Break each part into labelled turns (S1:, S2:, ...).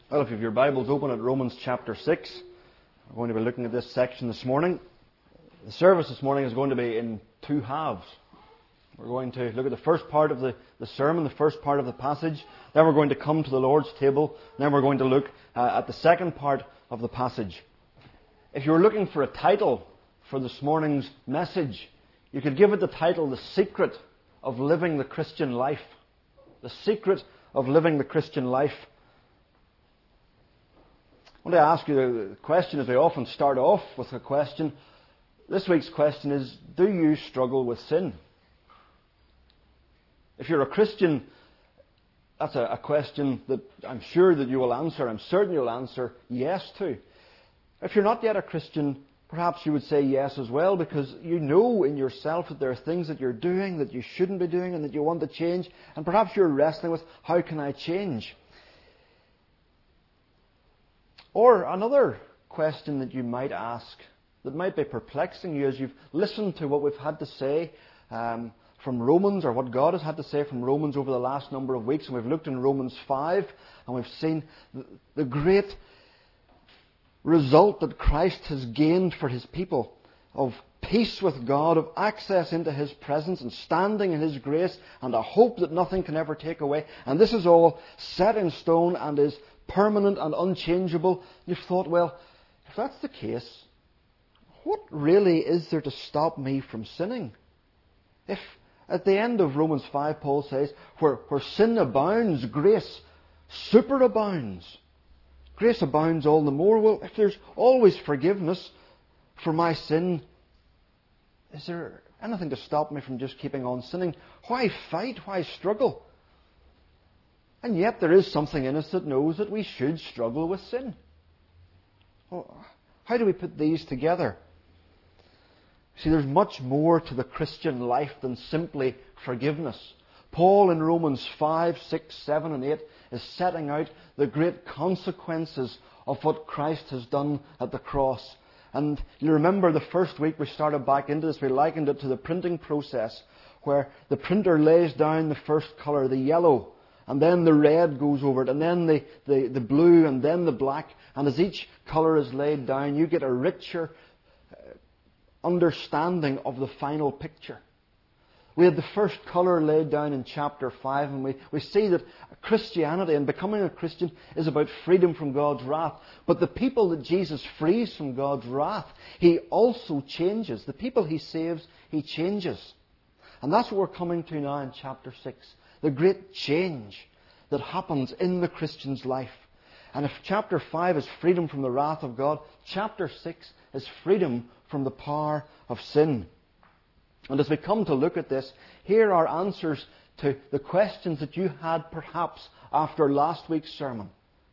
S1: Well, if you have your Bibles open at Romans chapter 6, we're going to be looking at this section this morning. The service this morning is going to be in two halves. We're going to look at the first part of the sermon, the first part of the passage. Then we're going to come to the Lord's table. Then we're going to look at the second part of the passage. If you were looking for a title for this morning's message, you could give it the title, The Secret of Living the Christian Life. The Secret of Living the Christian Life. I want to ask you the question, as we often start off with a question. This week's question is, do you struggle with sin? If you're a Christian, that's a question that I'm sure that you will answer. I'm certain you'll answer yes to. If you're not yet a Christian, perhaps you would say yes as well, because you know in yourself that there are things that you're doing that you shouldn't be doing and that you want to change. And perhaps you're wrestling with, how can I change? Or another question that you might ask that might be perplexing you as you've listened to what we've had to say from Romans, or what God has had to say from Romans over the last number of weeks. And we've looked in Romans 5 and we've seen the great result that Christ has gained for His people of peace with God, of access into His presence and standing in His grace, and a hope that nothing can ever take away. And this is all set in stone and is permanent and unchangeable. You've thought, well, if that's the case, what really is there to stop me from sinning? If at the end of Romans 5 Paul says, where sin abounds, grace superabounds. Grace abounds all the more. Well, if there's always forgiveness for my sin, is there anything to stop me from just keeping on sinning? Why fight? Why struggle? And yet there is something in us that knows that we should struggle with sin. Well, how do we put these together? See, there's much more to the Christian life than simply forgiveness. Paul in Romans 5, 6, 7 and 8 is setting out the great consequences of what Christ has done at the cross. And you remember the first week we started back into this, we likened it to the printing process, where the printer lays down the first colour, the yellow, and then the red goes over it, and then the blue, and then the black. And as each colour is laid down, you get a richer understanding of the final picture. We had the first colour laid down in chapter 5, and we see that Christianity and becoming a Christian is about freedom from God's wrath. But the people that Jesus frees from God's wrath, He also changes. The people He saves, He changes. And that's what we're coming to now in chapter 6. The great change that happens in the Christian's life. And if chapter 5 is freedom from the wrath of God, chapter 6 is freedom from the power of sin. And as we come to look at this, here are answers to the questions that you had perhaps after last week's sermon.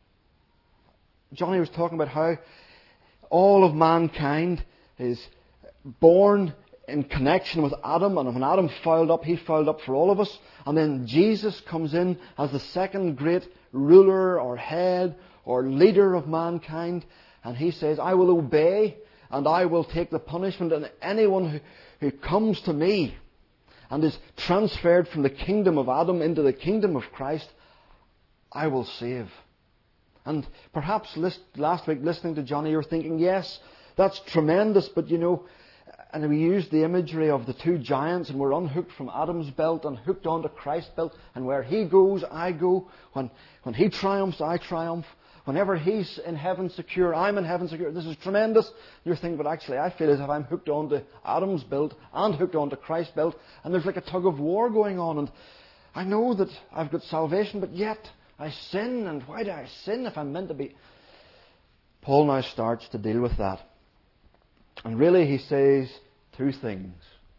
S1: Johnny was talking about how all of mankind is born in connection with Adam, and when Adam fouled up, he fouled up for all of us. And then Jesus comes in as the second great ruler or head or leader of mankind, and He says, I will obey and I will take the punishment, and anyone who comes to me and is transferred from the kingdom of Adam into the kingdom of Christ, I will save. And perhaps last week listening to Johnny, you were thinking, yes, that's tremendous, but you know, and we used the imagery of the two giants, and we're unhooked from Adam's belt and hooked onto Christ's belt, and where he goes, I go. When he triumphs, I triumph. Whenever he's in heaven secure, I'm in heaven secure. This is tremendous. You're thinking, but actually I feel as if I'm hooked onto Adam's belt and hooked onto Christ's belt, and there's like a tug of war going on, and I know that I've got salvation, but yet I sin, and why do I sin if I'm meant to be? Paul now starts to deal with that. And really he says two things.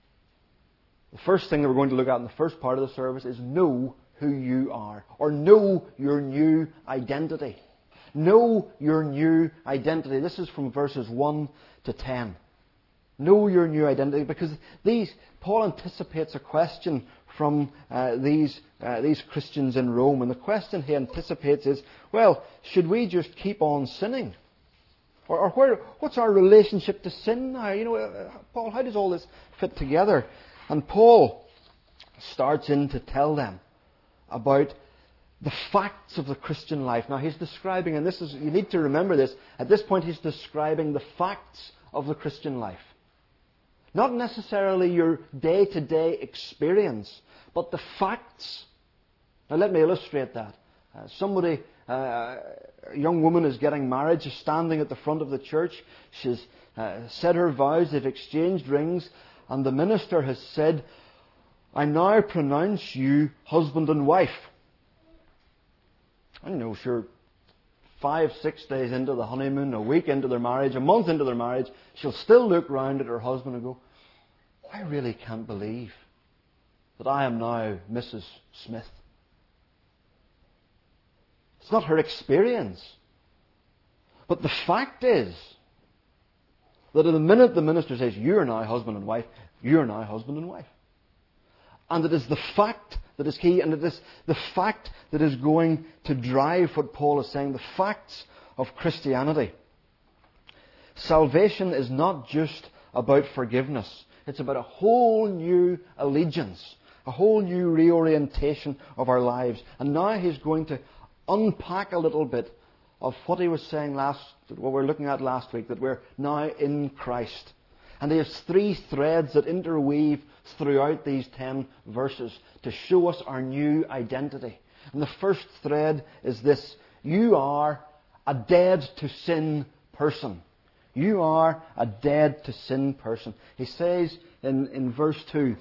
S1: The first thing that we're going to look at in the first part of the service is know who you are, or know your new identity. Know your new identity. This is from verses 1 to 10. Know your new identity, because Paul anticipates a question from these Christians in Rome, and the question he anticipates is, well, should we just keep on sinning? Or what's our relationship to sin now? You know, Paul, how does all this fit together? And Paul starts in to tell them about the facts of the Christian life. Now he's describing, and you need to remember this, at this point he's describing the facts of the Christian life. Not necessarily your day-to-day experience, but the facts. Now let me illustrate that. A young woman is getting married. She's standing at the front of the church. She's said her vows. They've exchanged rings. And the minister has said, "I now pronounce you husband and wife." I know, sure, 5-6 days into the honeymoon, a week into their marriage, a month into their marriage, she'll still look round at her husband and go, "I really can't believe that I am now Mrs. Smith." It's not her experience. But the fact is that in the minute the minister says, "You are now husband and wife," you are now husband and wife. And it is the fact that is key, and it is the fact that is going to drive what Paul is saying, the facts of Christianity. Salvation is not just about forgiveness. It's about a whole new allegiance, a whole new reorientation of our lives. And now he's going to unpack a little bit of what he was saying what we were looking at last week, that we're now in Christ. And he has 3 threads that interweave throughout these 10 verses to show us our new identity. And the first thread is this: you are a dead to sin person. You are a dead to sin person. He says in verse 2,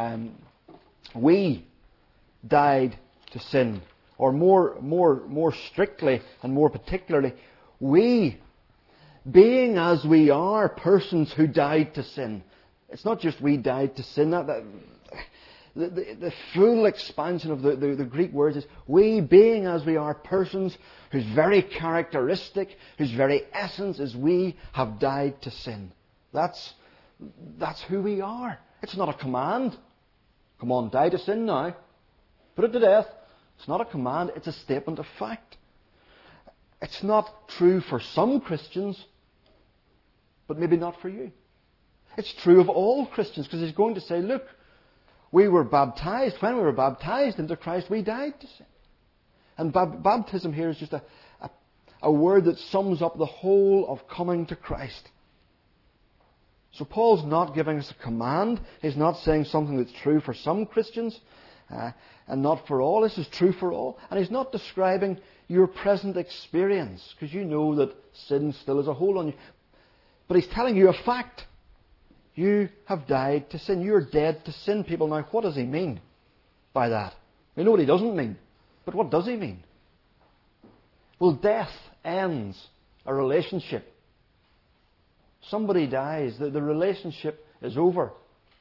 S1: we died to sin. Or more strictly and more particularly, we, being as we are persons who died to sin. It's not just we died to sin. The full expansion of the Greek words is, we, being as we are persons whose very characteristic, whose very essence is we have died to sin. That's who we are. It's not a command. Come on, die to sin now. Put it to death. It's not a command, it's a statement of fact. It's not true for some Christians, but maybe not for you. It's true of all Christians, because he's going to say, look, we were baptized. When we were baptized into Christ, we died to sin. And baptism here is just a word that sums up the whole of coming to Christ. So Paul's not giving us a command. He's not saying something that's true for some Christians and not for all. This is true for all. And he's not describing your present experience, because you know that sin still has a hold on you. But he's telling you a fact. You have died to sin. You're dead to sin, people. Now, what does he mean by that? We know what he doesn't mean. But what does he mean? Well, death ends a relationship. Somebody dies. The relationship is over.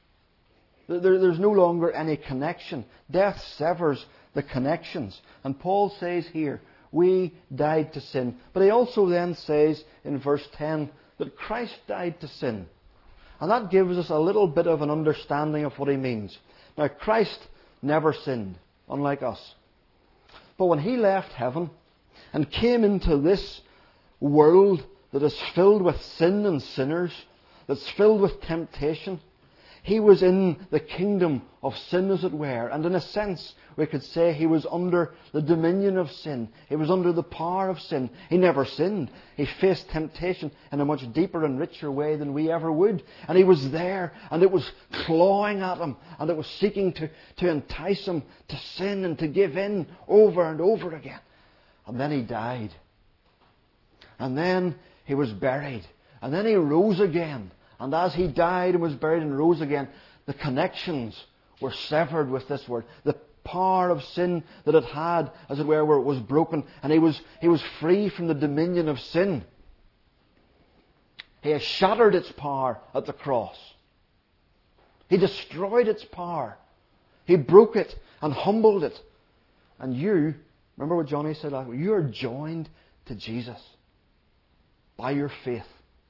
S1: There's no longer any connection. Death severs the connections. And Paul says here, we died to sin. But he also then says in verse 10 that Christ died to sin. And that gives us a little bit of an understanding of what he means. Now, Christ never sinned, unlike us. But when he left heaven and came into this world that is filled with sin and sinners, that's filled with temptation, he was in the kingdom of sin, as it were. And in a sense, we could say he was under the dominion of sin. He was under the power of sin. He never sinned. He faced temptation in a much deeper and richer way than we ever would. And he was there, and it was clawing at him, and it was seeking to entice him to sin and to give in over and over again. And then he died. And then he was buried. And then he rose again. And as he died and was buried and rose again, the connections were severed with this word. The power of sin that it had, as it were, was broken. And he was free from the dominion of sin. He has shattered its power at the cross. He destroyed its power. He broke it and humbled it. And you, remember what Johnny said last week, you are joined to Jesus by your faith.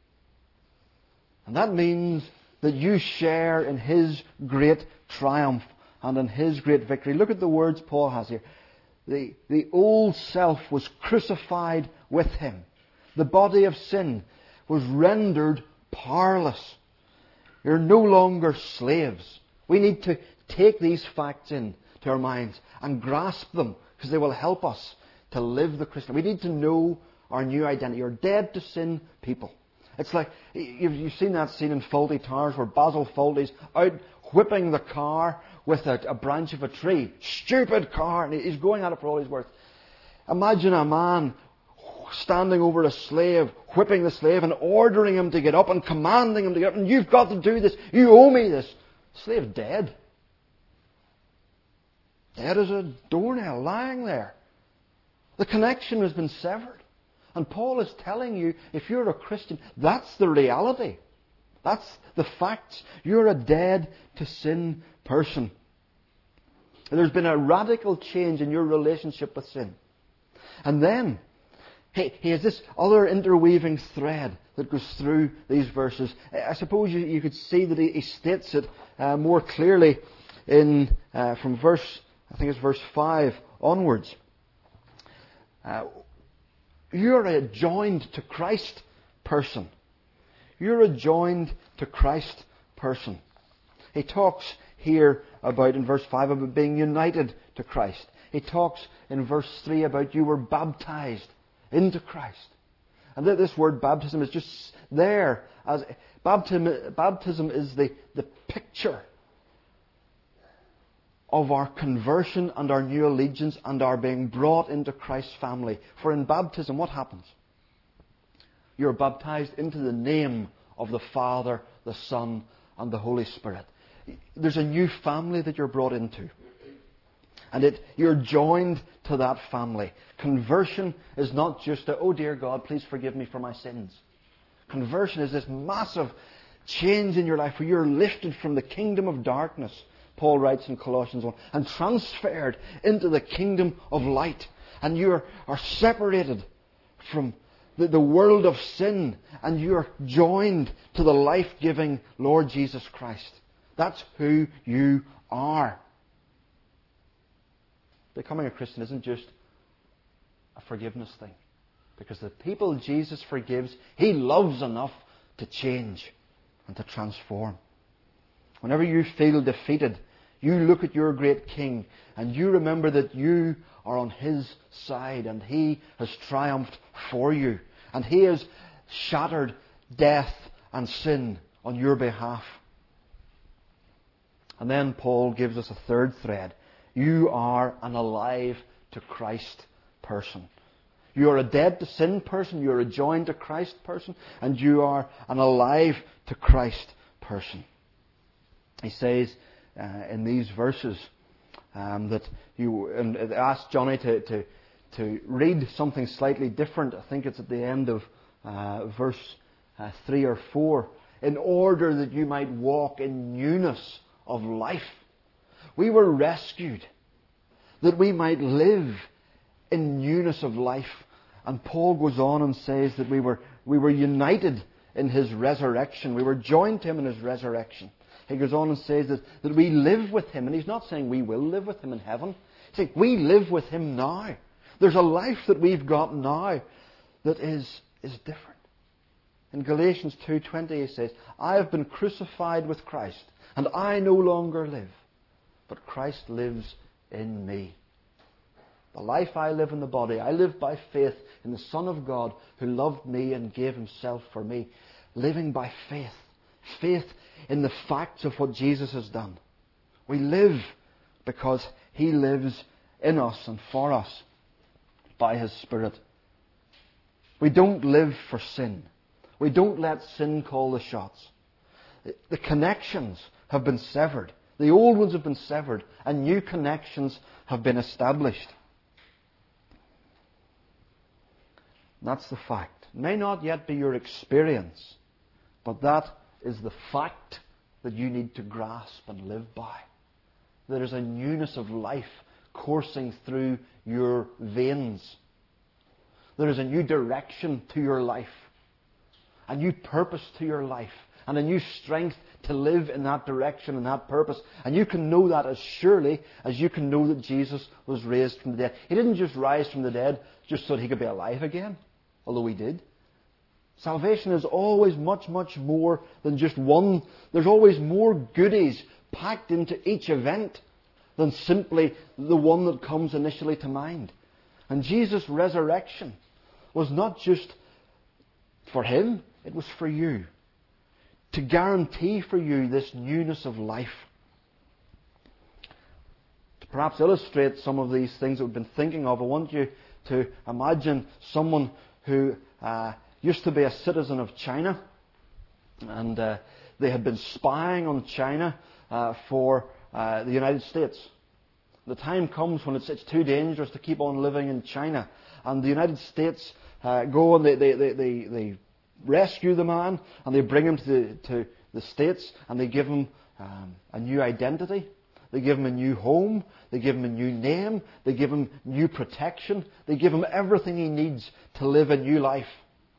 S1: And that means that you share in His great triumph and in His great victory. Look at the words Paul has here. The old self was crucified with Him. The body of sin was rendered powerless. You're no longer slaves. We need to take these facts into our minds and grasp them because they will help us to live the Christian. We need to know our new identity. You're dead to sin people. It's like, you've seen that scene in Fawlty Towers where Basil Fawlty's out whipping the car with a branch of a tree. Stupid car! And he's going at it for all he's worth. Imagine a man standing over a slave, whipping the slave and ordering him to get up and commanding him to get up. And you've got to do this. You owe me this. Slave dead. Dead as a doornail lying there. The connection has been severed. And Paul is telling you, if you're a Christian, that's the reality. That's the facts. You're a dead to sin person. There's been a radical change in your relationship with sin. And then, he has this other interweaving thread that goes through these verses. I suppose you could see that he states it more clearly from verse 5 onwards. You're a joined to Christ person. You're a joined to Christ person. He talks here about, in verse 5, about being united to Christ. He talks in verse 3 about you were baptized into Christ. And this word baptism is just there. As baptism is the picture of our conversion and our new allegiance and our being brought into Christ's family. For in baptism, what happens? You're baptized into the name of the Father, the Son, and the Holy Spirit. There's a new family that you're brought into. And you're joined to that family. Conversion is not just oh dear God, please forgive me for my sins. Conversion is this massive change in your life where you're lifted from the kingdom of darkness, Paul writes in Colossians 1, and transferred into the kingdom of light. And you are separated from the world of sin, and you are joined to the life-giving Lord Jesus Christ. That's who you are. Becoming a Christian isn't just a forgiveness thing. Because the people Jesus forgives, He loves enough to change and to transform. Whenever you feel defeated, you look at your great King and you remember that you are on His side and He has triumphed for you. And He has shattered death and sin on your behalf. And then Paul gives us a third thread. You are an alive to Christ person. You are a dead to sin person, you are a joined to Christ person, and you are an alive to Christ person. He says in these verses that you, and ask Johnny to read something slightly different. I think it's at the end of verse 3 or 4. In order that you might walk in newness of life. We were rescued that we might live in newness of life. And Paul goes on and says that we were united in His resurrection. We were joined to Him in His resurrection. He goes on and says that we live with Him. And he's not saying we will live with Him in heaven. He's saying we live with Him now. There's a life that we've got now that is different. In Galatians 2:20 he says, I have been crucified with Christ, and I no longer live, but Christ lives in me. The life I live in the body, I live by faith in the Son of God who loved me and gave Himself for me. Living by faith. Faith in the facts of what Jesus has done. We live because He lives in us and for us by His Spirit. We don't live for sin. We don't let sin call the shots. The connections have been severed. The old ones have been severed and new connections have been established. That's the fact. It may not yet be your experience, but that is the fact that you need to grasp and live by. There is a newness of life coursing through your veins. There is a new direction to your life, a new purpose to your life, and a new strength to live in that direction and that purpose. And you can know that as surely as you can know that Jesus was raised from the dead. He didn't just rise from the dead just so that He could be alive again, although He did. Salvation is always much, much more than just one. There's always more goodies packed into each event than simply the one that comes initially to mind. And Jesus' resurrection was not just for Him, it was for you. To guarantee for you this newness of life. To perhaps illustrate some of these things that we've been thinking of, I want you to imagine someone who used to be a citizen of China, and they had been spying on China for the United States. The time comes when it's too dangerous to keep on living in China, and the United States go and they rescue the man, and they bring him to the States, and they give him a new identity. They give him a new home. They give him a new name. They give him new protection. They give him everything he needs to live a new life.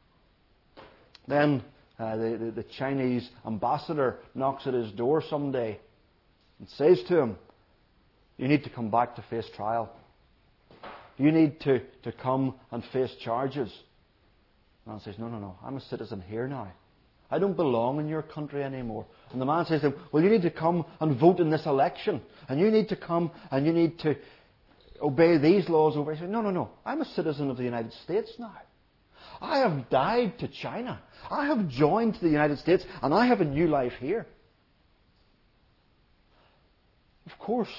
S1: Then the Chinese ambassador knocks at his door someday and says to him, "You need to come back to face trial. You need to come and face charges." The man says, No, I'm a citizen here now. I don't belong in your country anymore. And the man says to him, "Well, you need to come and vote in this election. And you need to come and you need to obey these laws over." He says, No, I'm a citizen of the United States now. I have died to China. I have joined the United States, and I have a new life here. Of course,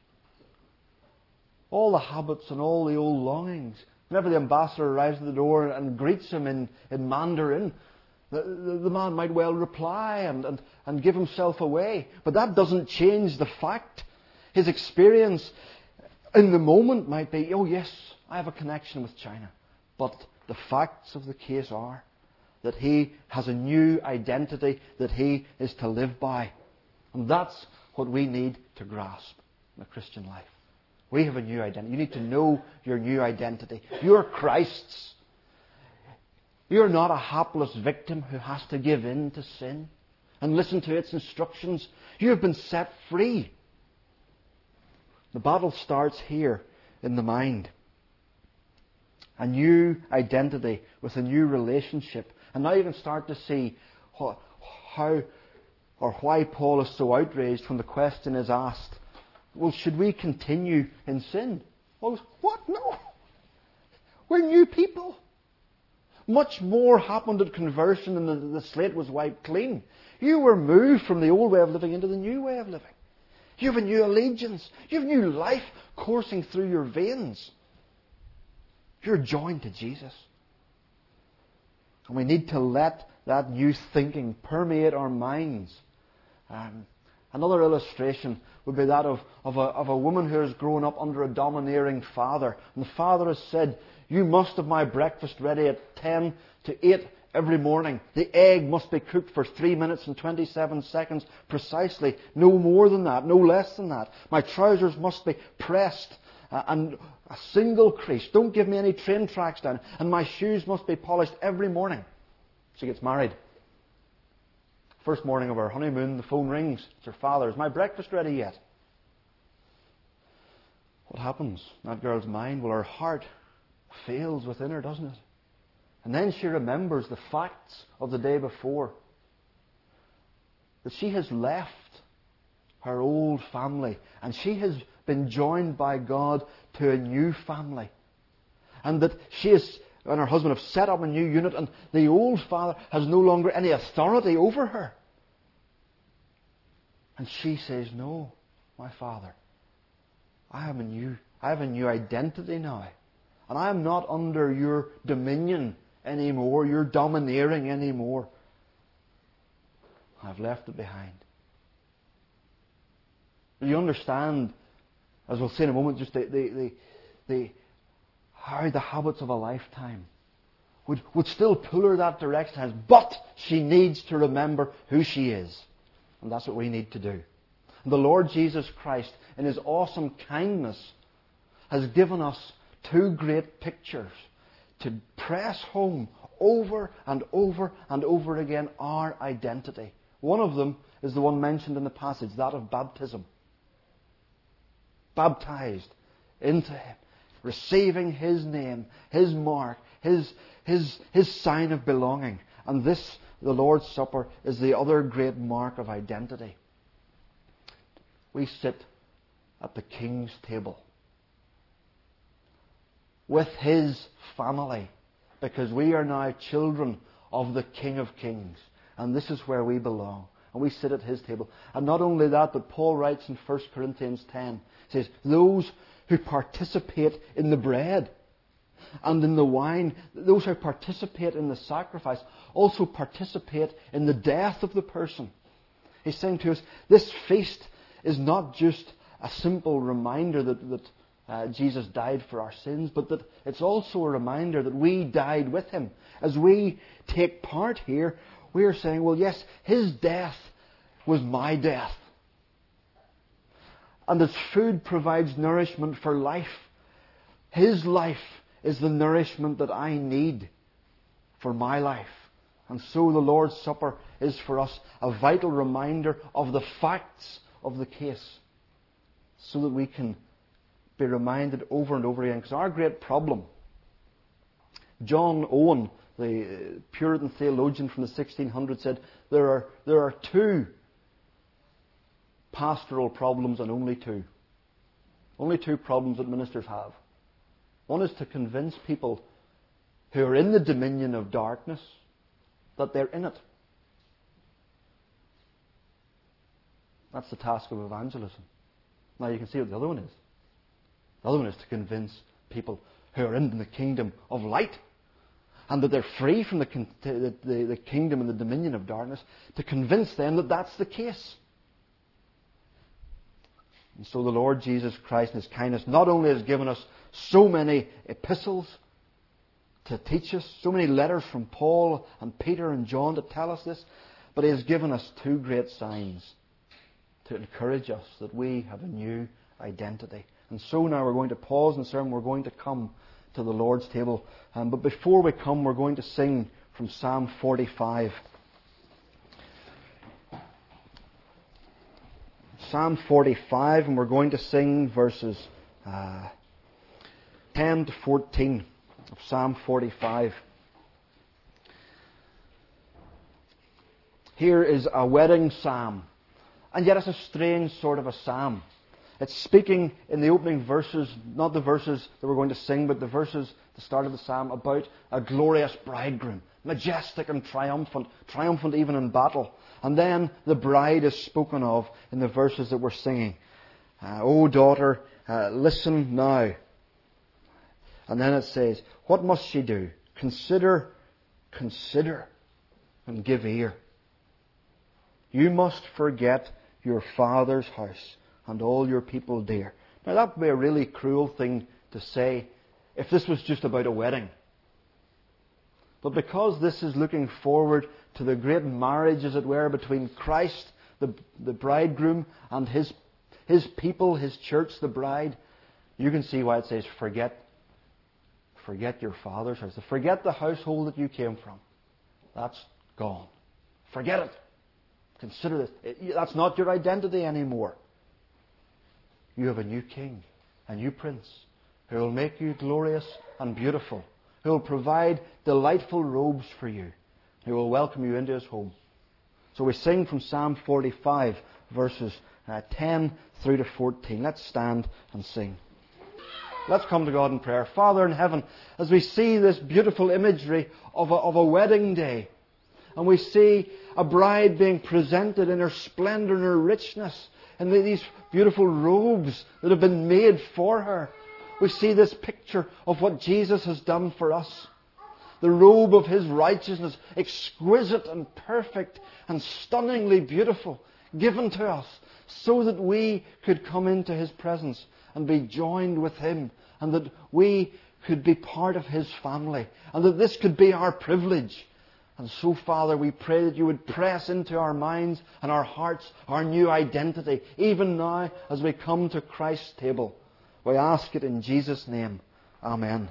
S1: all the habits and all the old longings. Whenever the ambassador arrives at the door and greets him in Mandarin, the man might well reply and give himself away. But that doesn't change the fact. His experience in the moment might be, "Oh yes, I have a connection with China." But the facts of the case are that he has a new identity that he is to live by. And that's what we need to grasp in the Christian life. We have a new identity. You need to know your new identity. You're Christ's. You're not a hapless victim who has to give in to sin and listen to its instructions. You have been set free. The battle starts here in the mind. A new identity with a new relationship. And now you can start to see how or why Paul is so outraged when the question is asked, "Well, should we continue in sin?" Well, what? No. We're new people. Much more happened at conversion than the slate was wiped clean. You were moved from the old way of living into the new way of living. You have a new allegiance. You have new life coursing through your veins. You're joined to Jesus. And we need to let that new thinking permeate our minds. Another illustration would be that of a woman who has grown up under a domineering father. And the father has said, "You must have my breakfast ready at 10 to 8 every morning. The egg must be cooked for 3 minutes and 27 seconds precisely. No more than that, no less than that. My trousers must be pressed and a single crease. Don't give me any train tracks down. And my shoes must be polished every morning." She gets married. First morning of her honeymoon, the phone rings. It's her father. "Is my breakfast ready yet?" What happens in that girl's mind? Well, her heart fails within her, doesn't it? And then she remembers the facts of the day before. That she has left her old family and she has been joined by God to a new family. And that she and her husband have set up a new unit, and the old father has no longer any authority over her. And she says, "No, my father, I have a new identity now. And I am not under your dominion anymore, your domineering anymore. I've left it behind." You understand, as we'll see in a moment, just how the habits of a lifetime would still pull her that direction. But she needs to remember who she is. And that's what we need to do. And the Lord Jesus Christ, in His awesome kindness, has given us two great pictures to press home over and over and over again our identity. One of them is the one mentioned in the passage, that of baptism. Baptized into Him, receiving His name, His mark, His sign of belonging. And this, the Lord's Supper, is the other great mark of identity. We sit at the King's table with His family, because we are now children of the King of Kings, and this is where we belong, and we sit at His table. And not only that, but Paul writes in 1 Corinthians 10, he says, those who participate in the bread and in the wine, those who participate in the sacrifice, also participate in the death of the person. He's saying to us, this feast is not just a simple reminder that Jesus died for our sins, but that it's also a reminder that we died with Him. As we take part here, we are saying, well, yes, His death was my death. And as food provides nourishment for life, His life is the nourishment that I need for my life. And so the Lord's Supper is for us a vital reminder of the facts of the case, so that we can be reminded over and over again. Because our great problem, John Owen, the Puritan theologian from the 1600s, said there are two pastoral problems, and only two. Only two problems that ministers have. One is to convince people who are in the dominion of darkness that they're in it. That's the task of evangelism. Now you can see what the other one is. The other one is to convince people who are in the kingdom of light and that they're free from the kingdom and the dominion of darkness, to convince them that that's the case. And so the Lord Jesus Christ in His kindness not only has given us so many epistles to teach us, so many letters from Paul and Peter and John to tell us this, but He has given us two great signs to encourage us that we have a new identity. And so now we're going to pause in the sermon. We're going to come to the Lord's table. But before we come, we're going to sing from Psalm 45. Psalm 45, and we're going to sing verses 10 to 14 of Psalm 45. Here is a wedding psalm, and yet it's a strange sort of a psalm. It's speaking in the opening verses, not the verses that we're going to sing, but the verses, the start of the psalm, about a glorious bridegroom, majestic and triumphant even in battle. And then the bride is spoken of in the verses that we're singing. O daughter, listen now. And then it says, what must she do? Consider, and give ear. You must forget your father's house and all your people dear. Now that would be a really cruel thing to say if this was just about a wedding. But because this is looking forward to the great marriage, as it were, between Christ, the bridegroom, and His people, His church, the bride, you can see why it says, forget your father's house. Forget the household that you came from. That's gone. Forget it. Consider this. That's not your identity anymore. You have a new king, a new prince, who will make you glorious and beautiful, who will provide delightful robes for you, who will welcome you into His home. So we sing from Psalm 45, verses 10 through to 14. Let's stand and sing. Let's come to God in prayer. Father in heaven, as we see this beautiful imagery of a wedding day, and we see a bride being presented in her splendour and her richness, and these beautiful robes that have been made for her. We see this picture of what Jesus has done for us. The robe of His righteousness, exquisite and perfect and stunningly beautiful, given to us so that we could come into His presence and be joined with Him, and that we could be part of His family, and that this could be our privilege. And so, Father, we pray that You would press into our minds and our hearts our new identity, even now as we come to Christ's table. We ask it in Jesus' name. Amen.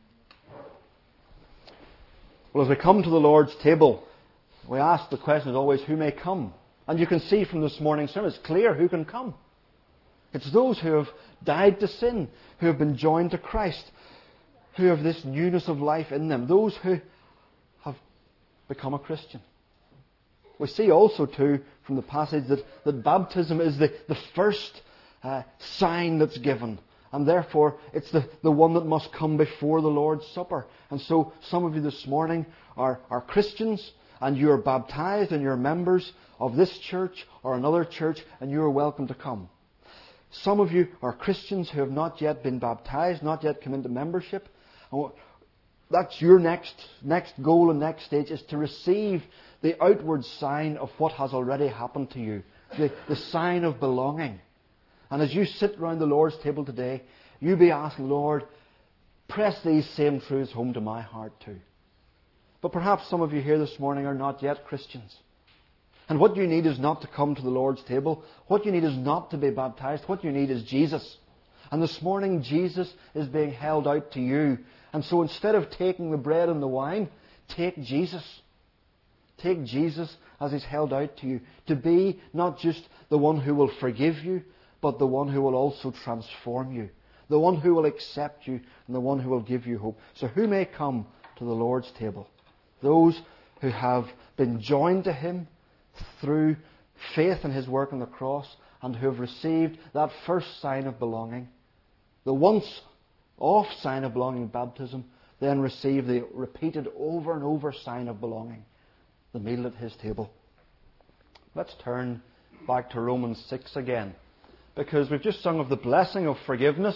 S1: Well, as we come to the Lord's table, we ask the question as always, who may come? And you can see from this morning's sermon, it's clear who can come. It's those who have died to sin, who have been joined to Christ, who have this newness of life in them, those who have become a Christian. We see also too from the passage that baptism is the first sign that's given. And therefore, it's the one that must come before the Lord's Supper. And so, some of you this morning are Christians, and you are baptized, and you're members of this church or another church, and you are welcome to come. Some of you are Christians who have not yet been baptized, not yet come into membership. That's your next goal and next stage, is to receive the outward sign of what has already happened to you. The sign of belonging. And as you sit around the Lord's table today, you be asking, Lord, press these same truths home to my heart too. But perhaps some of you here this morning are not yet Christians. And what you need is not to come to the Lord's table. What you need is not to be baptized. What you need is Jesus. And this morning, Jesus is being held out to you. And so instead of taking the bread and the wine, take Jesus. Take Jesus as He's held out to you. To be not just the one who will forgive you, but the one who will also transform you. The one who will accept you, and the one who will give you hope. So who may come to the Lord's table? Those who have been joined to Him through faith in His work on the cross, and who have received that first sign of belonging, the once-off sign of belonging in baptism, then receive the repeated over and over sign of belonging, the meal at His table. Let's turn back to Romans 6 again, because we've just sung of the blessing of forgiveness,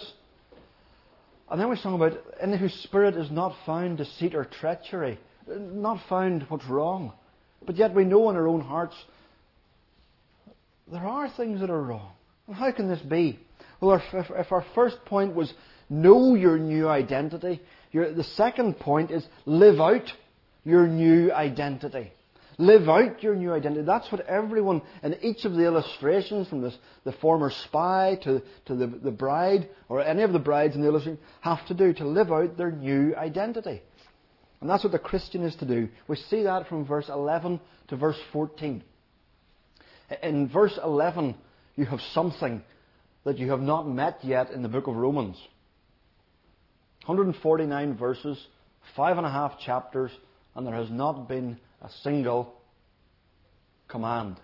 S1: and then we sung about in whose spirit is not found deceit or treachery, not found what's wrong. But yet we know in our own hearts there are things that are wrong. And how can this be? Well, if our first point was know your new identity, the second point is live out your new identity. Live out your new identity. That's what everyone in each of the illustrations, from the former spy to the bride, or any of the brides in the illustration, have to do, to live out their new identity. And that's what the Christian is to do. We see that from verse 11 to verse 14. In verse 11, you have something that you have not met yet in the book of Romans. 149 verses, 5.5 chapters, and there has not been a single command.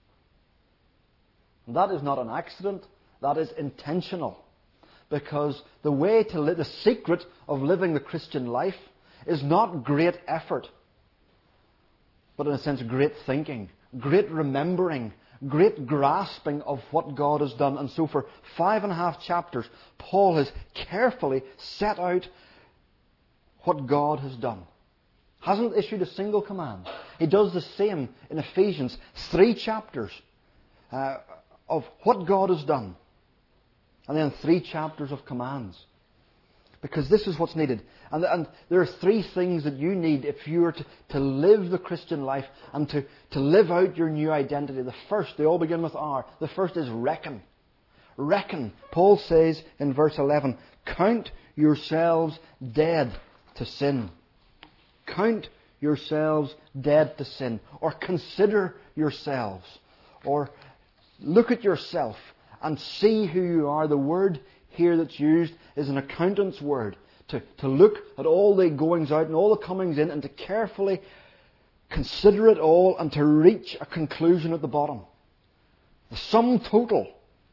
S1: And that is not an accident, that is intentional. Because the way to live, the secret of living the Christian life is not great effort, but in a sense great thinking, great remembering, great grasping of what God has done. And so for 5.5 chapters, Paul has carefully set out what God has done. Hasn't issued a single command. He does the same in Ephesians, 3 chapters of what God has done. And then 3 chapters of commands. Because this is what's needed. And there are 3 things that you need if you are to live the Christian life and to live out your new identity. The first, they all begin with R. The first is reckon. Reckon. Paul says in verse 11, count yourselves dead to sin. Count yourselves dead to sin. Or consider yourselves. Or look at yourself and see who you are. The word here that's used is an accountant's word. To look at all the goings out and all the comings in, and to carefully consider it all and to reach a conclusion at the bottom. The sum total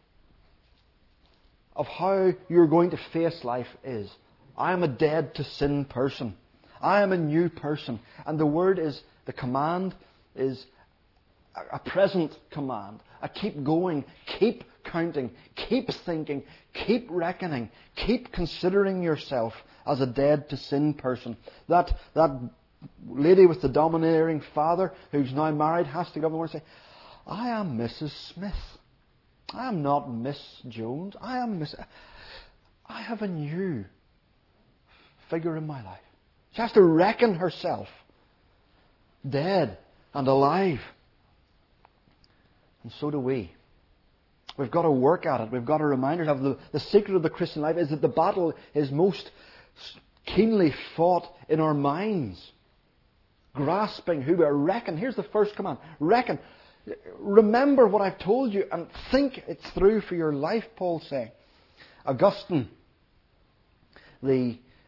S1: of how you're going to face life is, I am a dead to sin person. I am a new person. And the word is, the command is a present command. A keep going, keep counting, keep thinking, keep reckoning, keep considering yourself as a dead to sin person. That lady with the domineering father who's now married has to go up and say, I am Mrs. Smith. I am not Miss Jones. I have a new figure in my life. She has to reckon herself dead and alive. And so do we. We've got to work at it. We've got to remind ourselves the secret of the Christian life is that the battle is most keenly fought in our minds. Grasping who we are. Reckon. Here's the first command. Reckon. Remember what I've told you and think it through for your life, Paul's saying. Augustine, the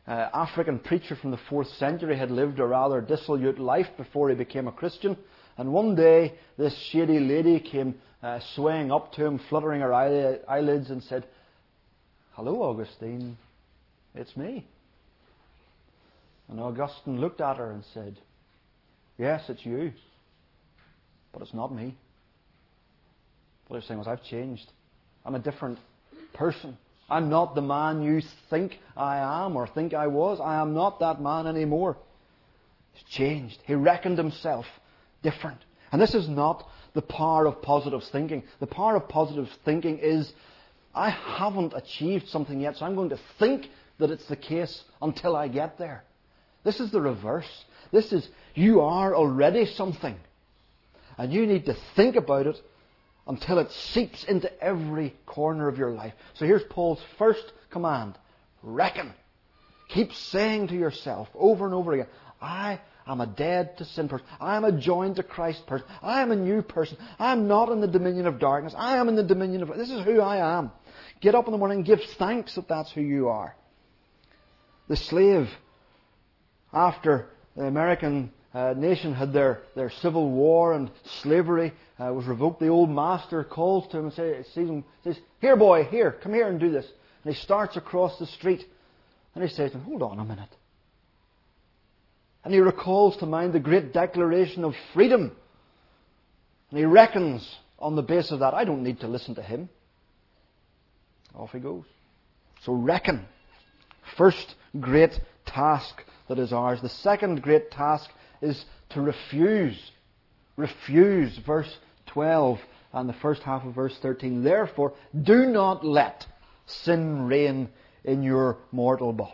S1: African preacher from the 4th century had lived a rather dissolute life before he became a Christian. And one day, this shady lady came swaying up to him, fluttering her eyelids, and said, "Hello, Augustine, it's me." And Augustine looked at her and said, "Yes, it's you, but it's not me." What he was saying was, I've changed. I'm a different person. I'm not the man you think I am or think I was. I am not that man anymore. He's changed. He reckoned himself different. And this is not the power of positive thinking. The power of positive thinking is, I haven't achieved something yet, so I'm going to think that it's the case until I get there. This is the reverse. This is, you are already something. And you need to think about it until it seeps into every corner of your life. So here's Paul's first command. Reckon. Keep saying to yourself over and over again, I am a dead to sin person. I am a joined to Christ person. I am a new person. I am not in the dominion of darkness. I am in the dominion of... This is who I am. Get up in the morning and give thanks that that's who you are. The slave, after the American nation had their civil war and slavery was revoked, the old master calls to him and says, "Here, boy, here, come here and do this." And he starts across the street. And he says to him, "Hold on a minute." And he recalls to mind the great declaration of freedom. And he reckons on the basis of that, I don't need to listen to him. Off he goes. So reckon. First great task that is ours. The second great task is to refuse. Refuse, verse 12 and the first half of verse 13. Therefore, do not let sin reign in your mortal body.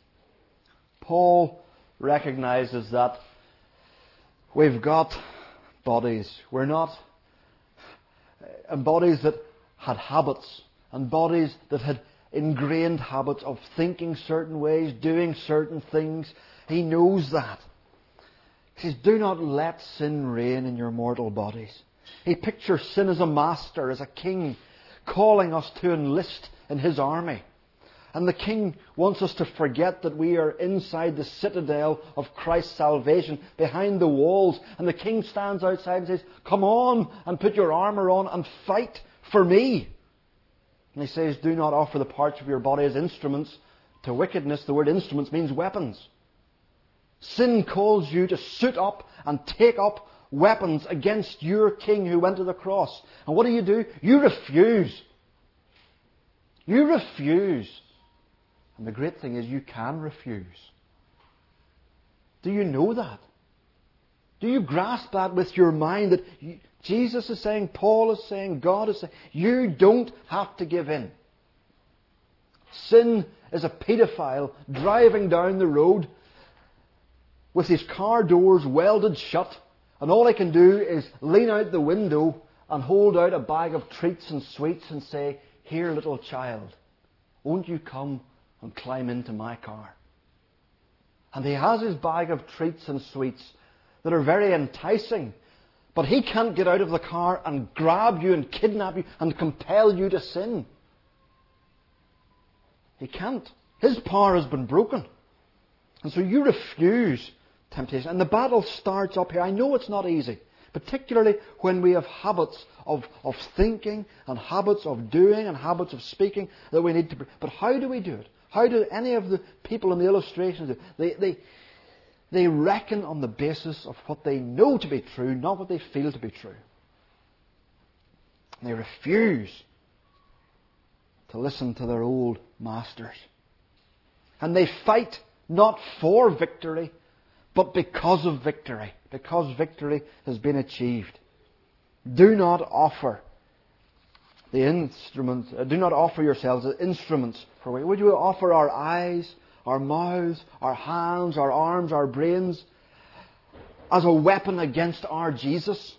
S1: Paul recognizes that we've got bodies. We're not... And bodies that had habits. And bodies that had ingrained habits of thinking certain ways, doing certain things. He knows that. He says, do not let sin reign in your mortal bodies. He pictures sin as a master, as a king, calling us to enlist in his army. And the king wants us to forget that we are inside the citadel of Christ's salvation, behind the walls. And the king stands outside and says, "Come on and put your armour on and fight for me." And he says, do not offer the parts of your body as instruments to wickedness. The word instruments means weapons. Sin calls you to suit up and take up weapons against your king who went to the cross. And what do? You refuse. You refuse. And the great thing is you can refuse. Do you know that? Do you grasp that with your mind that Jesus is saying, Paul is saying, God is saying, you don't have to give in. Sin is a paedophile driving down the road with his car doors welded shut, and all he can do is lean out the window and hold out a bag of treats and sweets and say, "Here, little child, won't you come and climb into my car?" And he has his bag of treats and sweets that are very enticing, but he can't get out of the car and grab you and kidnap you and compel you to sin. He can't. His power has been broken. And so you refuse temptation. And the battle starts up here. I know it's not easy, particularly when we have habits of thinking and habits of doing and habits of speaking that we need to... But how do we do it? How do any of the people in the illustrations do it? They reckon on the basis of what they know to be true, not what they feel to be true. And they refuse to listen to their old masters. And they fight not for victory, but because of victory. Because victory has been achieved. Do not offer the instruments. Do not offer yourselves as instruments for victory. Would you offer our eyes, our mouths, our hands, our arms, our brains as a weapon against our Jesus?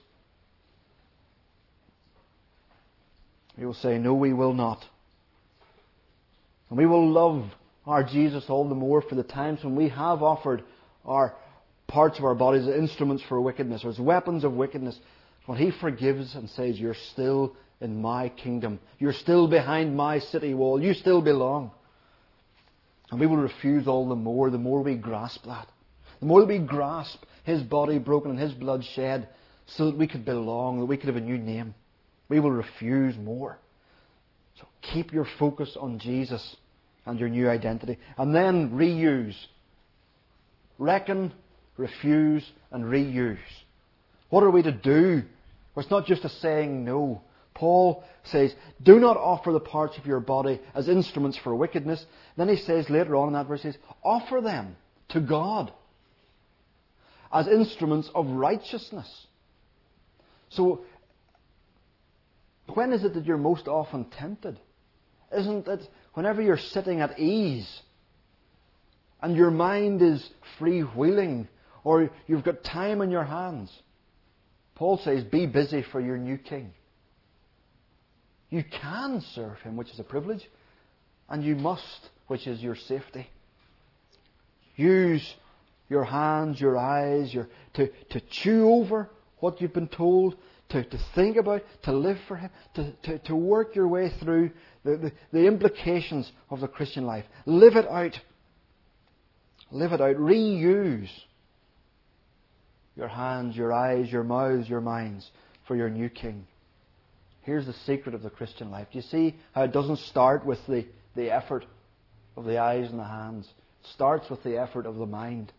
S1: We will say, no, we will not. And we will love our Jesus all the more for the times when we have offered our parts of our bodies as instruments for wickedness, or as weapons of wickedness, when He forgives and says, you're still in my kingdom. You're still behind my city wall. You still belong. And we will refuse all the more we grasp that. The more that we grasp His body broken and His blood shed so that we could belong, that we could have a new name, we will refuse more. So keep your focus on Jesus and your new identity. And then reuse. Reckon, refuse, and reuse. What are we to do? Well, it's not just a saying no. Paul says, do not offer the parts of your body as instruments for wickedness. Then he says later on in that verse, he says, offer them to God as instruments of righteousness. So, when is it that you're most often tempted? Isn't it whenever you're sitting at ease and your mind is freewheeling or you've got time on your hands? Paul says, be busy for your new king. You can serve Him, which is a privilege, and you must, which is your safety. Use your hands, your eyes, to chew over what you've been told, to think about, to live for Him, to work your way through the implications of the Christian life. Live it out. Live it out. Reuse your hands, your eyes, your mouths, your minds for your new King. Here's the secret of the Christian life. Do you see how it doesn't start with the effort of the eyes and the hands? It starts with the effort of the mind.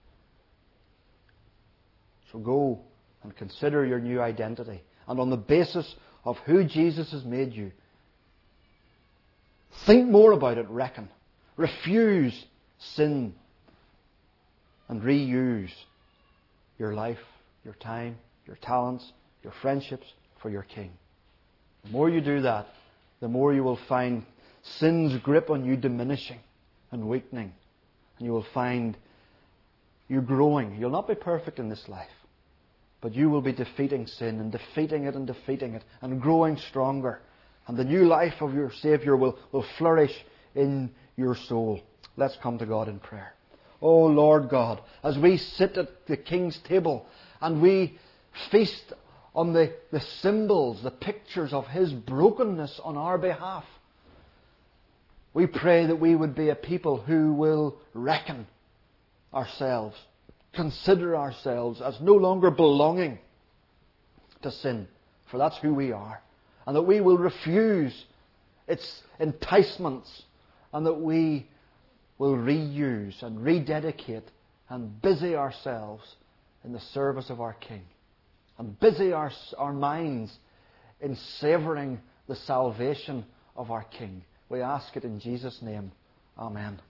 S1: So go and consider your new identity. And on the basis of who Jesus has made you, think more about it, reckon. Refuse sin. And reuse your life, your time, your talents, your friendships for your King. The more you do that, the more you will find sin's grip on you diminishing and weakening. And you will find you growing. You'll not be perfect in this life, but you will be defeating sin and defeating it and growing stronger. And the new life of your Saviour will flourish in your soul. Let's come to God in prayer. Oh Lord God, as we sit at the King's table and we feast on the symbols, the pictures of His brokenness on our behalf, we pray that we would be a people who will reckon ourselves, consider ourselves as no longer belonging to sin, for that's who we are, and that we will refuse its enticements, and that we will reuse and rededicate and busy ourselves in the service of our King, and busy our minds in savouring the salvation of our King. We ask it in Jesus' name. Amen.